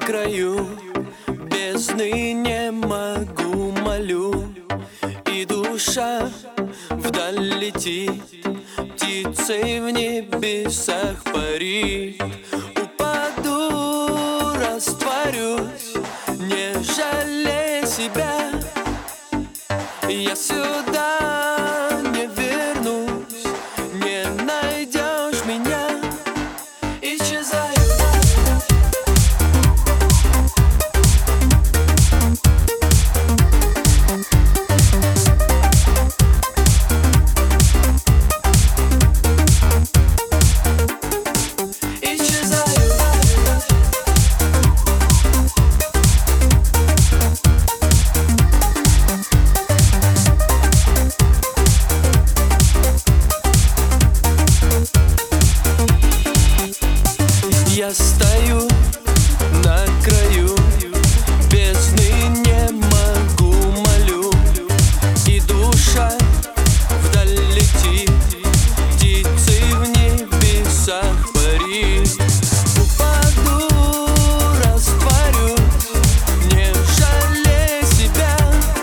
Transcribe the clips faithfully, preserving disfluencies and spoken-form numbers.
краю бездны не могу, молю, и душа вдаль летит, птицей в небесах парит. Упаду, растворюсь, не жалея себя, я сюда не вернусь, не найдешь меня. Исчезаю. Я стою на краю бездны, не могу, молю, и душа вдаль летит, птицей в небесах парит. Упаду, растворюсь, не жалея себя,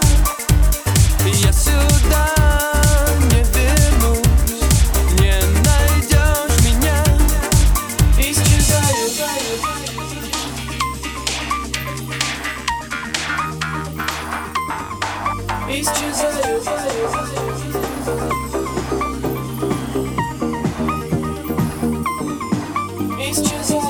я сюда не вернусь, не найдешь меня. Исчезаю. Исчезаю. Исчезаю.